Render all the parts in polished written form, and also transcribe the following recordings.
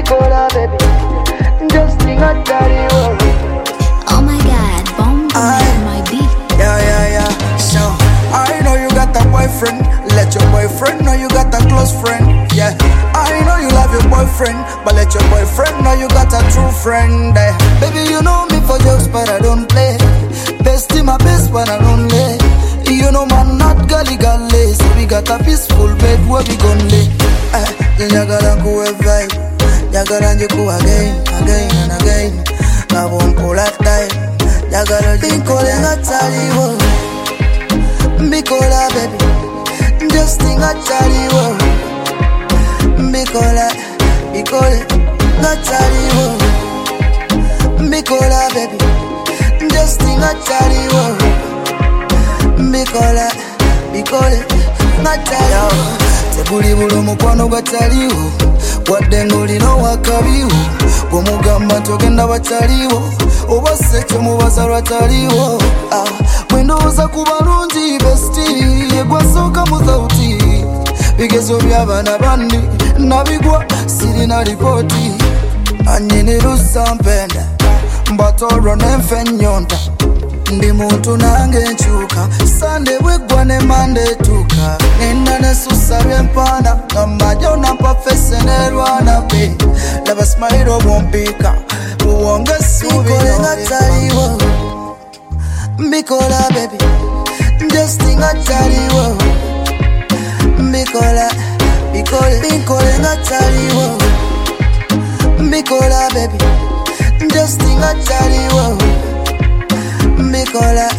Nicola, baby. Just think I tell you. Oh my God, bomb my beat. Yeah. So I know you got a boyfriend. Let your boyfriend know you got a close friend. Yeah, I know you love your boyfriend, but let your boyfriend know you got a true friend. Baby, you know me for jokes, but I don't play. Best in my best when I don't lay. You know man, not gully gully. So we got a peaceful bed where we gon' lay. Nyagala kuwe vibe, nyagala njiku again and again. I won't pull that time. Nyagala dinkole ngataliwo. Mikola baby, just think I tell you. Mikola, ngataliwo. Mikola baby, just think I tell you. Mikola, ngataliwo. Tebuli buli mukwano gataliwo, wadde ng'olina wakabiwo. Bw'omugamba togenda bataliwo, oba sekyo mubaza lwataliwo. Mwendowooza ku balungi besti, egwasooka mu sauti. Bigezo by'abaana bandi nabigwa sirina lipooti. Anyinirusa mpenda mbatolwa n'enfe nnyonta. Ndi muntu nange nkyuka, Sunday bweggwa ne Monday etuuka. Nina nesusa by'empaana, ngamba jona mpa fese n'erwana be. Laba smile obwompiika, buwonge essuubi ngataliwo. Mikola baby, just think I tell you. Mikola, ngataliwo. Mikola baby, just think I tell you. Mikola,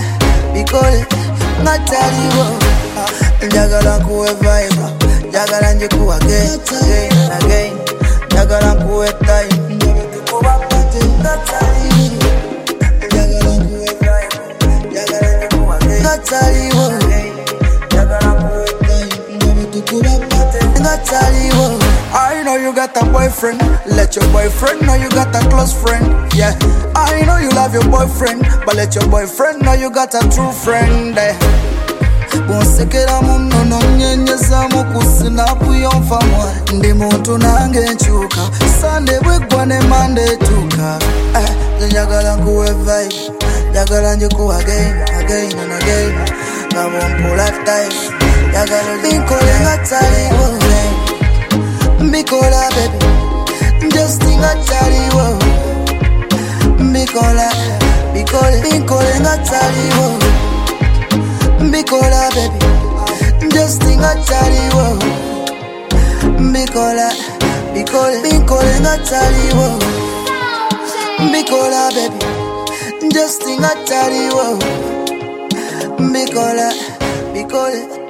ngataliwo. Njagala kuwe vibe, njagala njiku again and again. Njagala kuwe time, kuba mate ngataliwo. Njagala kuwe vibe, njagala njiku again. Ngataliwo. Njagala kuwe time, kuba mate ngataliwo. I know you got a boyfriend. Let your boyfriend know you got a close friend. Yeah, I know you love your boyfriend, but let your boyfriend know you got a true friend. Bonsekera munono nyenyeza mukusinapu yonfamwa. Ndi muntu nange nkyuka, Sunday bweggwa ne Monday etuuka. Njagala nkuwe vibe, njagala njiku again and again. I won't pull that time. Njagala dinkole ngataliwo. Mikola baby, just think I tell you. Mikola, ngataliwo. Mikola baby, just think I tell you. Mikola, ngataliwo. Mikola baby, just think I tell you. Mikola.